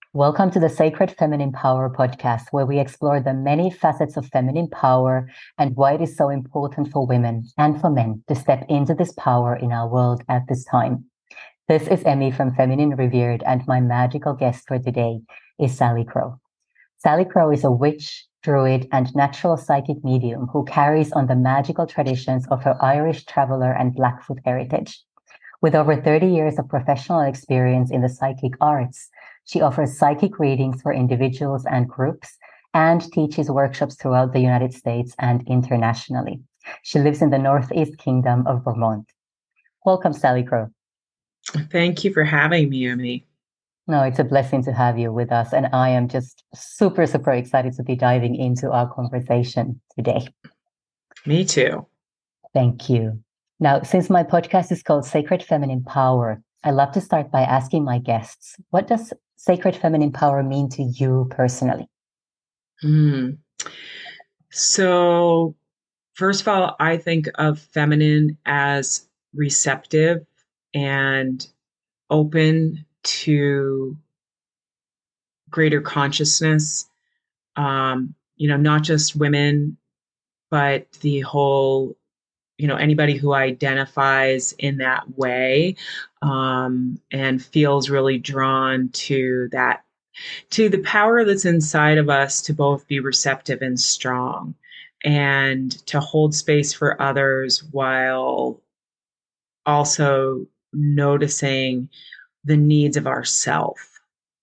Welcome to the Sacred Feminine Power podcast, where we explore the many facets of feminine power and why it is so important for women and for men to step into this power in our world at this time. This is Emmy from Feminine Revered, and my magical guest for today is Sally Crow. Sally Crow is a witch, druid, and natural psychic medium who carries on the magical traditions of her Irish traveler and Blackfoot heritage. With over 30 years of professional experience in the psychic arts, she offers psychic readings for individuals and groups and teaches workshops throughout the United States and internationally. She lives in the Northeast Kingdom of Vermont. Welcome, Sally Crow. Thank you for having me, Emmy. No, it's a blessing to have you with us. And I am just super, super excited to be diving into our conversation today. Me too. Thank you. Now, since my podcast is called Sacred Feminine Power, I love to start by asking my guests, what does sacred feminine power mean to you personally? Hmm. So, first of all, I think of feminine as receptive and open to greater consciousness. Not just women, but the whole, anybody who identifies in that way and feels really drawn to that, to the power that's inside of us to both be receptive and strong and to hold space for others while also noticing the needs of ourself.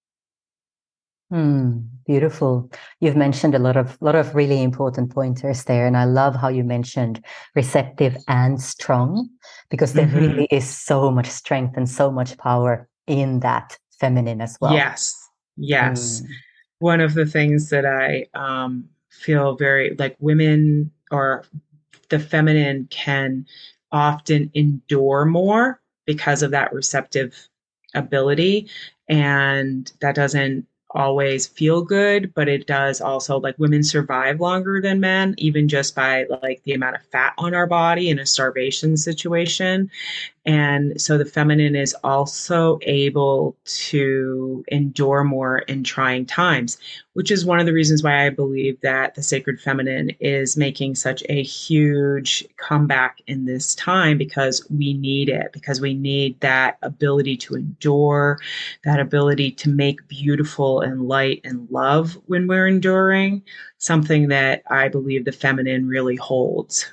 Beautiful. You've mentioned a lot of really important pointers there, and I love how you mentioned receptive and strong, because there Mm-hmm. really is so much strength and so much power in that feminine as well. Yes, yes. Mm, One of the things that I feel very like women or the feminine can often endure more because of that receptive ability. And that doesn't always feel good, but it does also, like, women survive longer than men, even just by like the amount of fat on our body in a starvation situation. And so the feminine is also able to endure more in trying times, which is one of the reasons why I believe that the sacred feminine is making such a huge comeback in this time, because we need it, because we need that ability to endure, that ability to make beautiful and light and love when we're enduring, something that I believe the feminine really holds.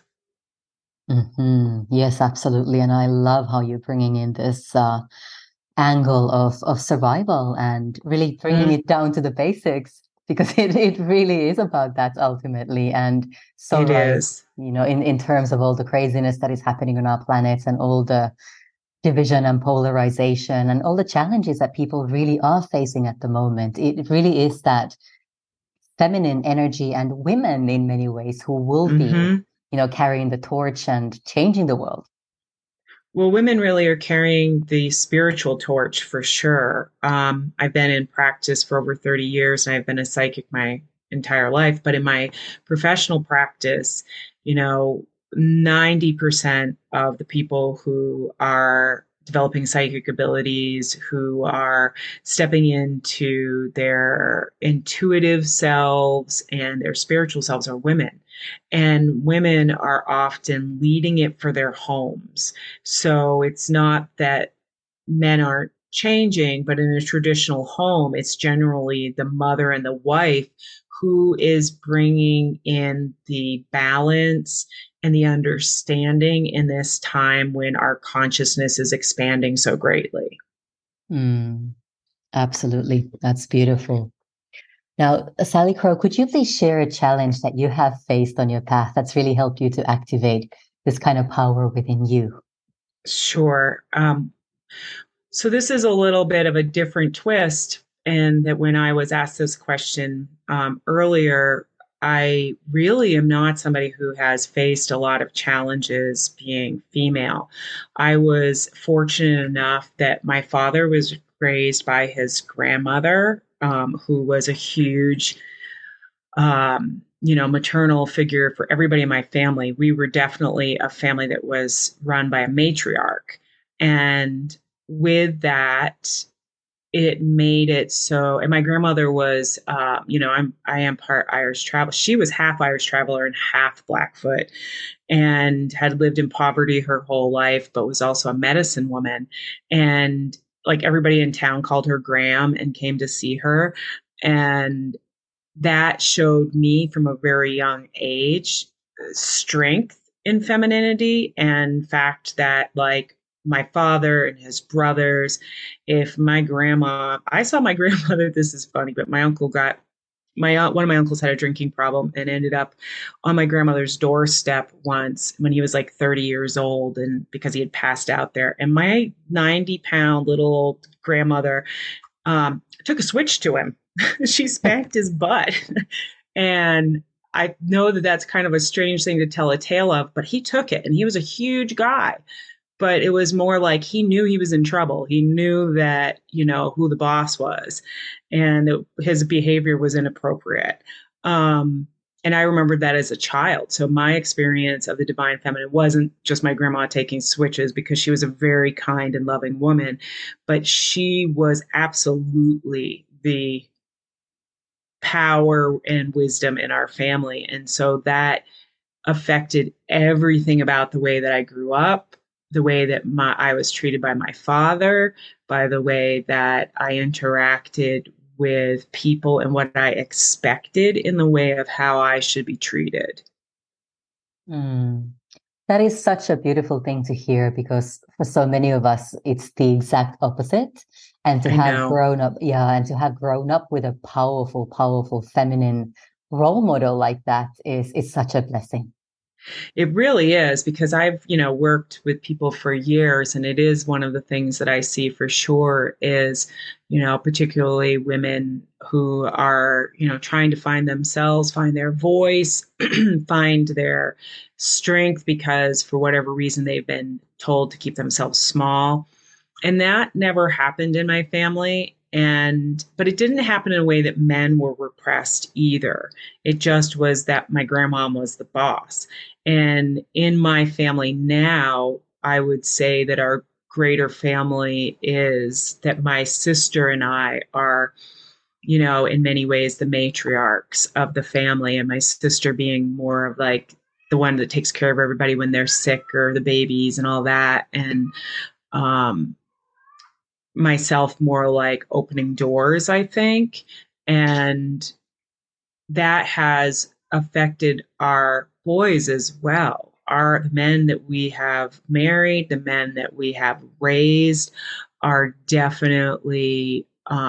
Yes, absolutely. And I love how you're bringing in this angle of survival and really bringing Mm, it down to the basics, because it really is about that ultimately. And so it right, is. in terms of all the craziness that is happening on our planet and all the division and polarization and all the challenges that people really are facing at the moment, it really is that feminine energy and women in many ways who will be, Hmm. carrying the torch and changing the world. Well, women really are carrying the spiritual torch for sure. I've been in practice for over 30 years and I've been a psychic my entire life. But in my professional practice, you know, 90% of the people who are developing psychic abilities, who are stepping into their intuitive selves and their spiritual selves, are women. And women are often leading it for their homes. So it's not that men aren't changing, but in a traditional home, it's generally the mother and the wife who is bringing in the balance and the understanding in this time when our consciousness is expanding so greatly. Mm, absolutely. That's beautiful. Now, Sally Crow, could you please share a challenge that you have faced on your path that's really helped you to activate this kind of power within you? Sure. So this is a little bit of a different twist. And that when I was asked this question earlier, I really am not somebody who has faced a lot of challenges being female. I was fortunate enough that my father was raised by his grandmother, who was a huge maternal figure for everybody in my family. We were definitely a family that was run by a matriarch. And with that, it made it so, and my grandmother was, I am part Irish travel. She was half Irish traveler and half Blackfoot, and had lived in poverty her whole life, but was also a medicine woman. And like everybody in town called her Graham and came to see her. And that showed me from a very young age strength in femininity and fact that like my father and his brothers, if my grandma, I saw my grandmother, this is funny, but my uncle got one of my uncles had a drinking problem and ended up on my grandmother's doorstep once when he was like 30 years old, and because he had passed out there, and my 90-pound little old grandmother took a switch to him. She spanked his butt. And I know that that's kind of a strange thing to tell a tale of, but he took it, and he was a huge guy. But it was more like he knew he was in trouble. He knew that, who the boss was, and that his behavior was inappropriate. And I remembered that as a child. So my experience of the divine feminine wasn't just my grandma taking switches, because she was a very kind and loving woman, but she was absolutely the power and wisdom in our family. And so that affected everything about the way that I grew up, the way that I was treated by my father, by the way that I interacted with people, and what I expected in the way of how I should be treated. Mm. That is such a beautiful thing to hear, because for so many of us, it's the exact opposite. And to I have know. grown up, yeah, and to have grown up with a powerful, powerful feminine role model like that is such a blessing. It really is, because I've, worked with people for years, and it is one of the things that I see for sure is, particularly women who are, trying to find themselves, find their voice, find their strength, because for whatever reason they've been told to keep themselves small. And that never happened in my family. But it didn't happen in a way that men were repressed either. It just was that my grandma was the boss. And in my family now, I would say that our greater family is that my sister and I are, in many ways the matriarchs of the family, and my sister being more of like the one that takes care of everybody when they're sick, or the babies and all that. And um, myself more like opening doors, I think. And that has affected our boys as well. Our men that we have married, the men that we have raised are definitely,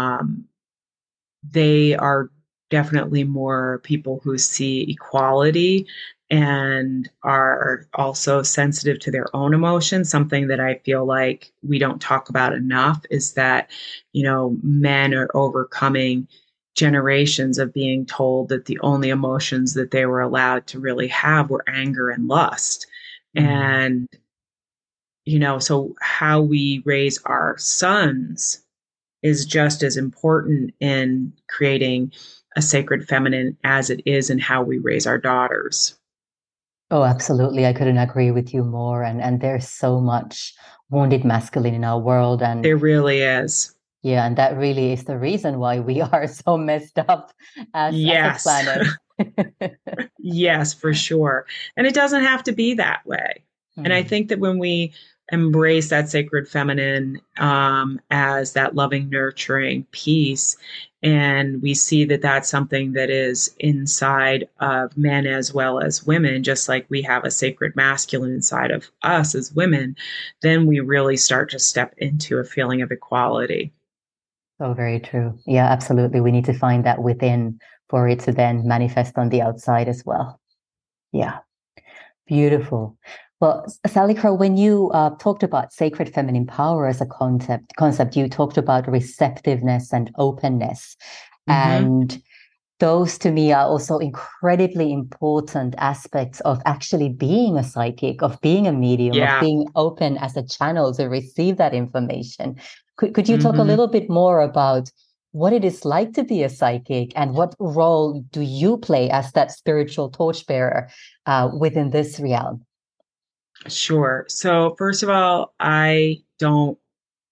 they are definitely more people who see equality and are also sensitive to their own emotions. Something that I feel like we don't talk about enough is that, men are overcoming generations of being told that the only emotions that they were allowed to really have were anger and lust. Mm. And, so how we raise our sons is just as important in creating a sacred feminine as it is in how we raise our daughters. Oh, absolutely. I couldn't agree with you more. And there's so much wounded masculine in our world. And There really is. yeah, and that really is the reason why we are so messed up as a Yes. planet. Yes, for sure. And it doesn't have to be that way. And I Mm. think that when we embrace that sacred feminine as that loving, nurturing piece, and we see that that's something that is inside of men as well as women, just like we have a sacred masculine inside of us as women, then we really start to step into a feeling of equality. So very true. Yeah, absolutely. We need to find that within for it to then manifest on the outside as well. Yeah, beautiful. Well, Sally Crow, when you talked about sacred feminine power as a concept, you talked about receptiveness and openness. Hmm. And those to me are also incredibly important aspects of actually being a psychic, of being a medium, of Yeah. being open as a channel to receive that information. Could you talk a Hmm. little bit more about what it is like to be a psychic, and what role do you play as that spiritual torchbearer within this realm? Sure. So, first of all, I don't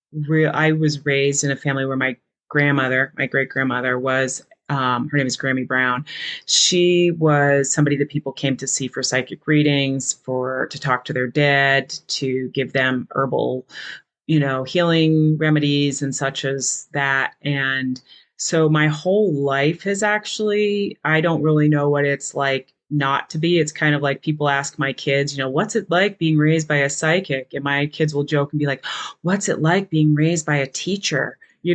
I was raised in a family where my grandmother, my great grandmother, was her name is Grammy Brown. She was somebody that people came to see for psychic readings, for to talk to their dead, to give them herbal, healing remedies and such as that. And so my whole life has actually, I don't really know what it's like not to be. It's kind of like people ask my kids, what's it like being raised by a psychic? And my kids will joke and be like, what's it like being raised by a teacher?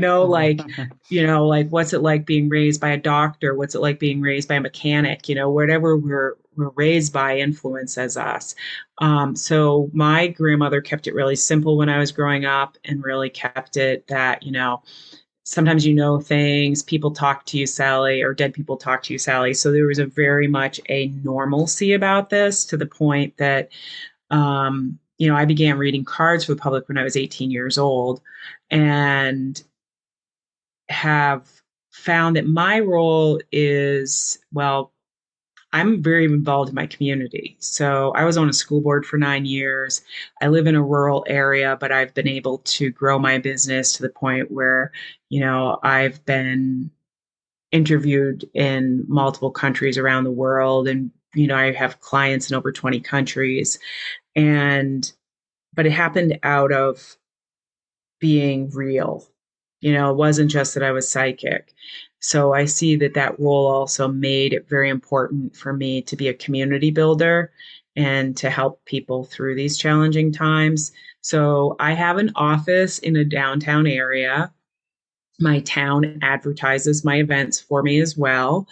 Like what's it like being raised by a doctor? What's it like being raised by a mechanic? Whatever we're raised by influences us. So my grandmother kept it really simple when I was growing up and really kept it that, sometimes things, people talk to you, Sally, or dead people talk to you, Sally. So there was a very much a normalcy about this, to the point that, I began reading cards for the public when I was 18 years old, and have found that my role is, well, I'm very involved in my community. So I was on a school board for 9 years. I live in a rural area, but I've been able to grow my business to the point where, I've been interviewed in multiple countries around the world. And, I have clients in over 20 countries. But it happened out of being real. It wasn't just that I was psychic. So I see that that role also made it very important for me to be a community builder and to help people through these challenging times. So I have an office in a downtown area. My town advertises my events for me as well.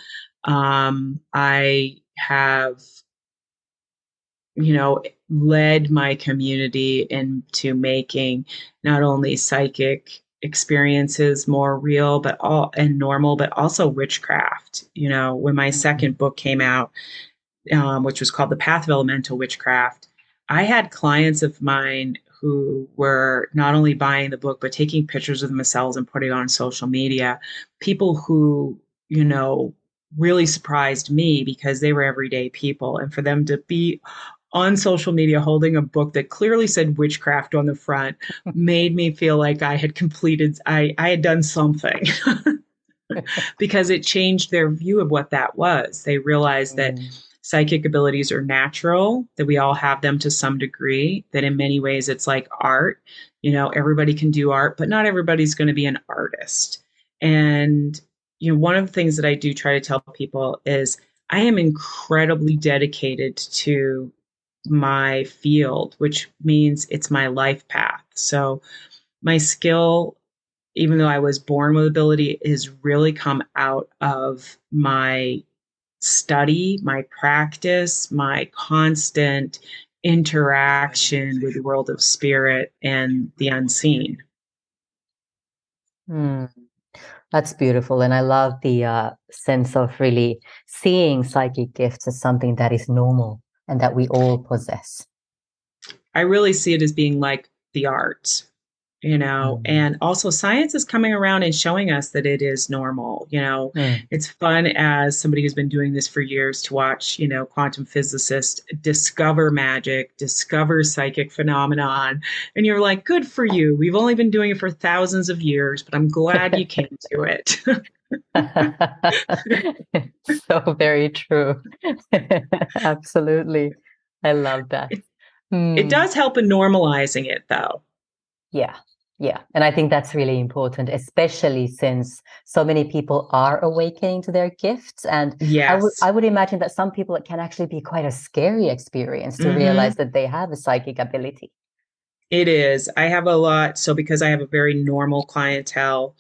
I have, led my community into making not only psychic experiences more real but all and normal, but also witchcraft. When my second book came out, which was called The Path of Elemental Witchcraft, I had clients of mine who were not only buying the book but taking pictures of themselves and putting it on social media. People who really surprised me, because they were everyday people, and for them to be on social media holding a book that clearly said witchcraft on the front made me feel like I had done something. Because it changed their view of what that was. They realized that psychic abilities are natural, that we all have them to some degree, that in many ways it's like art. Everybody can do art, but not everybody's going to be an artist. And, one of the things that I do try to tell people is I am incredibly dedicated to my field, which means it's my life path. So my skill, even though I was born with ability, has really come out of my study, my practice, my constant interaction with the world of spirit and the unseen. That's beautiful. And I love the sense of really seeing psychic gifts as something that is normal and that we all possess. I really see it as being like the arts, and also science is coming around and showing us that it is normal. It's fun as somebody who's been doing this for years to watch, quantum physicists discover magic, discover psychic phenomenon. And you're like, good for you. We've only been doing it for thousands of years, but I'm glad you came to it. So very true. Absolutely. I love that. It does help in normalizing it, though. Yeah. Yeah. And I think that's really important, especially since so many people are awakening to their gifts. And yes. I would imagine that some people, it can actually be quite a scary experience to realize that they have a psychic ability. It is. I have a lot. So because I have a very normal clientele,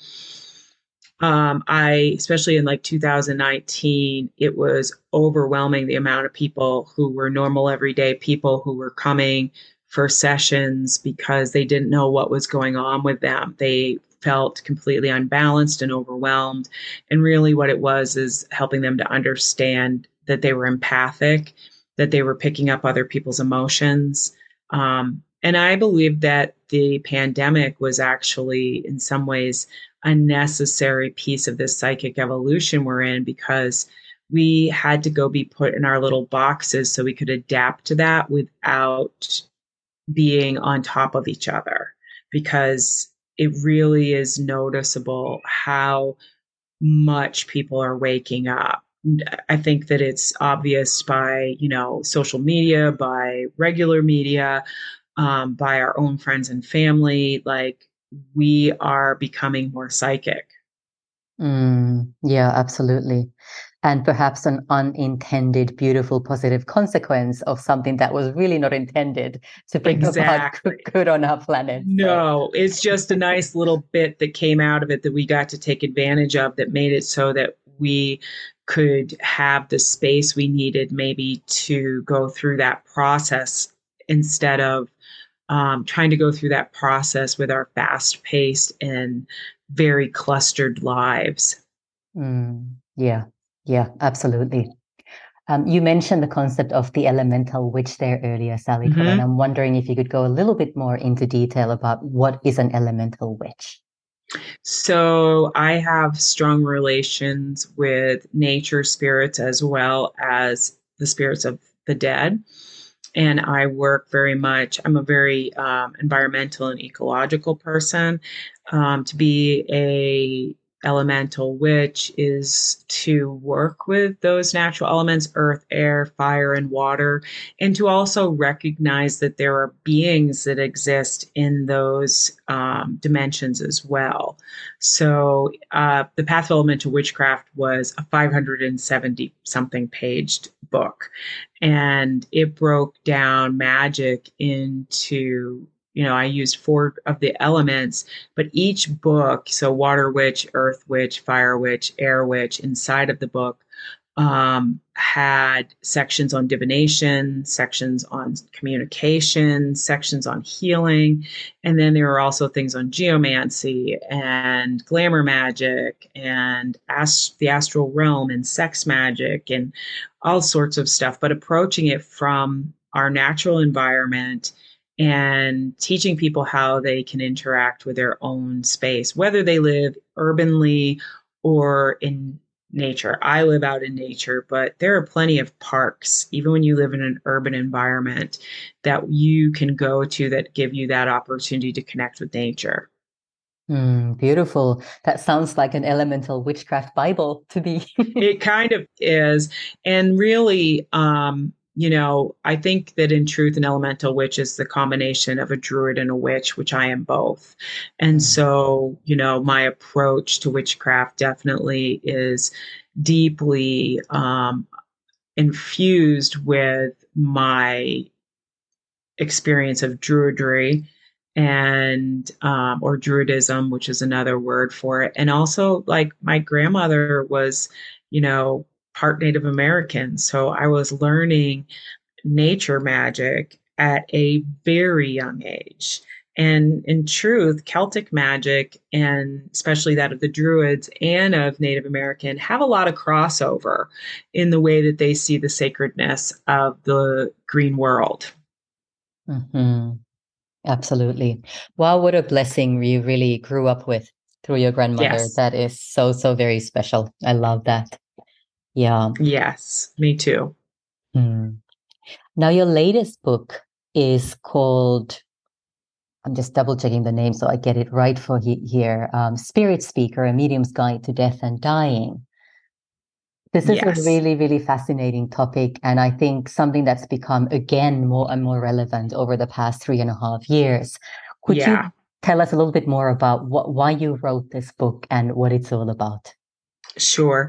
especially in like 2019, it was overwhelming the amount of people who were normal everyday people who were coming for sessions because they didn't know what was going on with them. They felt completely unbalanced and overwhelmed. And really what it was is helping them to understand that they were empathic, that they were picking up other people's emotions. And I believe that the pandemic was actually, in some ways, a necessary piece of this psychic evolution we're in, because we had to go be put in our little boxes so we could adapt to that without being on top of each other. Because it really is noticeable how much people are waking up. I think that it's obvious by, social media, by regular media, by our own friends and family. Like, we are becoming more psychic. Yeah, absolutely. And perhaps an unintended, beautiful, positive consequence of something that was really not intended to bring about Exactly. good on our planet. So, No, it's just a nice little bit that came out of it that we got to take advantage of, that made it so that we could have the space we needed maybe to go through that process, instead of trying to go through that process with our fast paced and very clustered lives. yeah, yeah, absolutely. You mentioned the concept of the elemental witch there earlier, Salika, and Mhm. I'm wondering if you could go a little bit more into detail about what is an elemental witch. So I have strong relations with nature spirits as well as the spirits of the dead. And I work very much, I'm a very environmental and ecological person. To be a elemental witch is to work with those natural elements, earth, air, fire, and water, and to also recognize that there are beings that exist in those dimensions as well. So the Path of Elemental Witchcraft was a 570 something paged book, and it broke down magic into, I used four of the elements, but each book, so water witch, earth witch, fire witch, air witch, inside of the book had sections on divination, sections on communication, sections on healing, and then there were also things on geomancy and glamour magic and the astral realm and sex magic and all sorts of stuff, but approaching it from our natural environment and teaching people how they can interact with their own space, whether they live urbanly or in nature. I live out in nature, but there are plenty of parks, even when you live in an urban environment, that you can go to that give you that opportunity to connect with nature. Beautiful. That sounds like an elemental witchcraft Bible to me. It kind of is. And really, I think that in truth, an elemental witch is the combination of a druid and a witch, which I am both. And Mm, so, my approach to witchcraft definitely is deeply infused with my experience of druidry and or druidism, which is another word for it. And also, like, my grandmother was, you know, part Native American, so I was learning nature magic at a very young age. And in truth, Celtic magic, and especially that of the Druids and of Native American, have a lot of crossover in the way that they see the sacredness of the green world. mhm. Absolutely. Wow, what a blessing you really grew up with through your grandmother. Yes. That is so, so very special. I love that. Yeah. Yes, me too. Hmm. Now, your latest book is called, I'm just double checking the name so I get it right for here, Spirit Speaker, A Medium's Guide to Death and Dying. This is a Yes. really, really fascinating topic, and I think something that's become again more and more relevant over the past 3.5 years. Could you Yeah, tell us a little bit more about why you wrote this book and what it's all about? sure.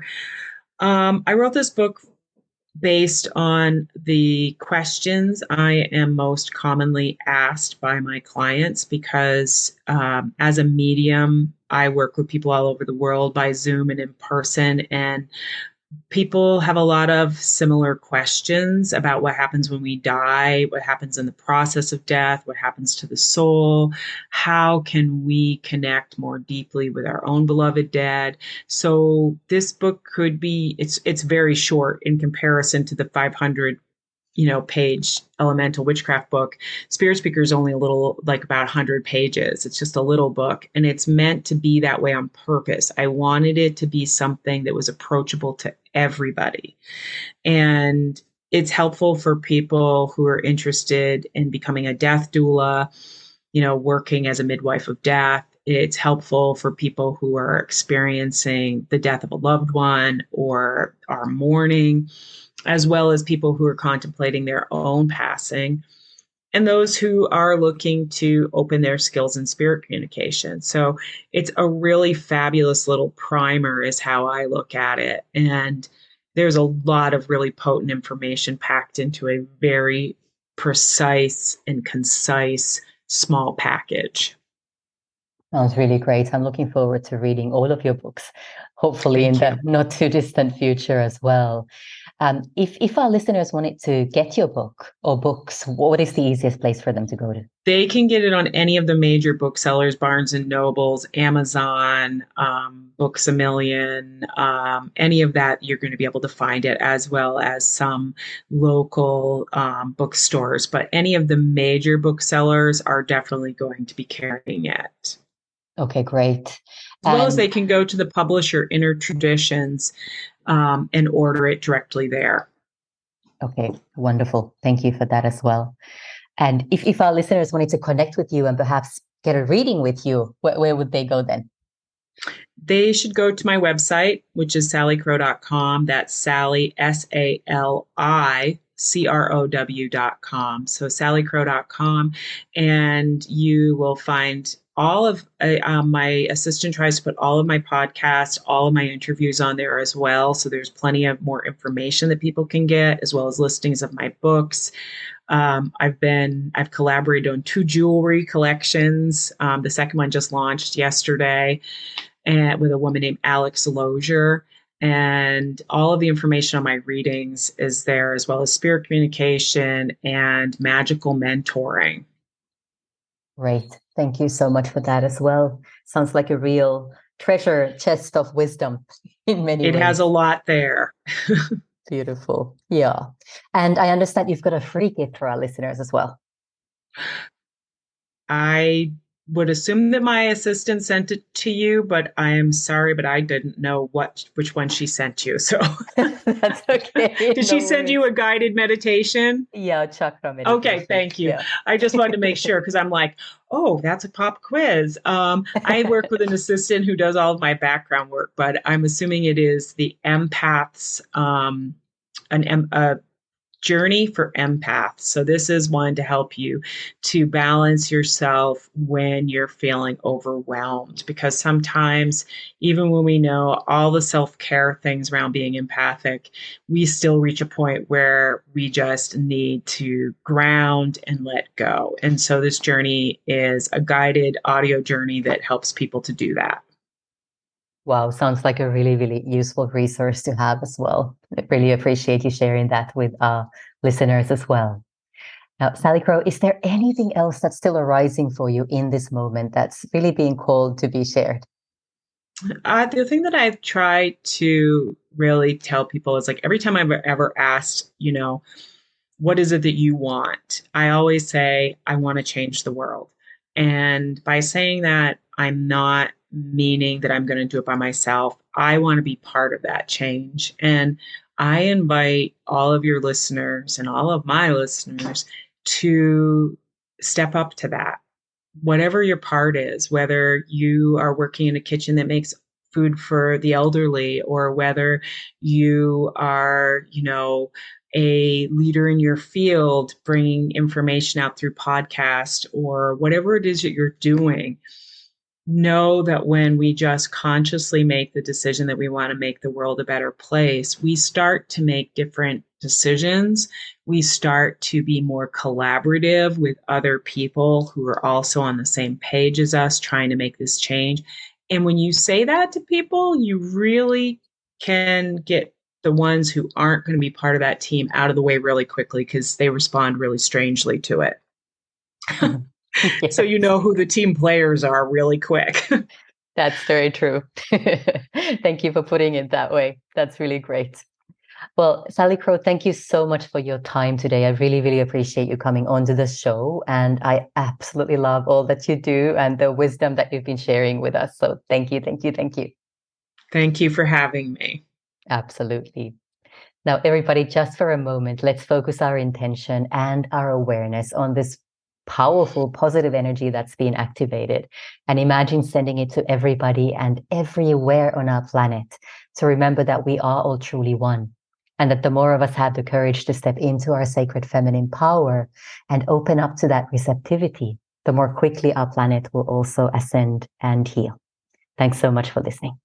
I wrote this book based on the questions I am most commonly asked by my clients, because as a medium, I work with people all over the world by Zoom and in person. And people have a lot of similar questions about what happens when we die, what happens in the process of death, what happens to the soul, how can we connect more deeply with our own beloved dead. So this book could be, it's very short in comparison to the 500 page elemental witchcraft book. Spirit Speaker is only a little, like about 100 pages. It's just a little book, and it's meant to be that way on purpose. I wanted it to be something that was approachable to everybody, and it's helpful for people who are interested in becoming a death doula, working as a midwife of death. it's helpful for people who are experiencing the death of a loved one or are mourning, as well as people who are contemplating their own passing, and those who are looking to open their skills in spirit communication. So it's a really fabulous little primer, is how I look at it. And there's a lot of really potent information packed into a very precise and concise small package. Sounds really great. I'm looking forward to reading all of your books, hopefully in Thank the you. not too distant future as well. If our listeners wanted to get your book or books, what is the easiest place for them to go to? They can get it on any of the major booksellers, Barnes and Nobles, Amazon, Books a Million, any of that. You're going to be able to find it, as well as some local bookstores. But any of the major booksellers are definitely going to be carrying it. Okay, great. As well as And they can go to the publisher Inner Traditions and order it directly there. okay, wonderful. Thank you for that as well. And if our listeners wanted to connect with you and perhaps get a reading with you, where would they go then? They should go to my website, which is sallicrow.com. That's Sally, SALICROW.com. So sallicrow.com. And you will find all of my assistant tries to put all of my podcasts, all of my interviews on there as well. So there's plenty of more information that people can get, as well as listings of my books. I've collaborated on 2 jewelry collections. The second one just launched yesterday, and with a woman named Alex Lozier. And all of the information on my readings is there, as well as spirit communication and magical mentoring. Great. Thank you so much for that as well. Sounds like a real treasure chest of wisdom in many It has ways. a lot there. Beautiful. Yeah. And I understand you've got a free gift for our listeners as well. I would assume that my assistant sent it to you, but I am sorry, but I didn't know which one she sent you. So That's okay. did No she send worries. you a guided meditation? Yeah, chakra Okay, meditation. thank you. Yeah. I just wanted to make sure, because I'm like, oh, that's a pop quiz. I work with an assistant who does all of my background work, but I'm assuming it is the empaths, a journey for empaths. So this is one to help you to balance yourself when you're feeling overwhelmed, because sometimes, even when we know all the self-care things around being empathic, we still reach a point where we just need to ground and let go. And so this journey is a guided audio journey that helps people to do that. Wow, sounds like a really, really useful resource to have as well. I really appreciate you sharing that with our listeners as well. Now, Sally Crow, is there anything else that's still arising for you in this moment that's really being called to be shared? The thing that I've tried to really tell people is, like, every time I've ever asked, what is it that you want? I always say, I want to change the world. And by saying that, I'm not meaning that I'm going to do it by myself. I want to be part of that change. And I invite all of your listeners and all of my listeners to step up to that. Whatever your part is, whether you are working in a kitchen that makes food for the elderly, or whether you are, a leader in your field, bringing information out through podcast, or whatever it is that you're doing, know that when we just consciously make the decision that we want to make the world a better place, we start to make different decisions. We start to be more collaborative with other people who are also on the same page as us, trying to make this change. And when you say that to people, you really can get the ones who aren't going to be part of that team out of the way really quickly, because they respond really strangely to it. So Yes, you know who the team players are really quick. that's very true. Thank you for putting it that way. That's really great. Well, Sally Crow, thank you so much for your time today. I really, really appreciate you coming onto the show. And I absolutely love all that you do and the wisdom that you've been sharing with us. So thank you, thank you, thank you. Thank you for having me. Absolutely. Now, everybody, just for a moment, let's focus our intention and our awareness on this powerful, positive energy that's being activated. And imagine sending it to everybody and everywhere on our planet to remember that we are all truly one. And that the more of us have the courage to step into our sacred feminine power and open up to that receptivity, the more quickly our planet will also ascend and heal. Thanks so much for listening.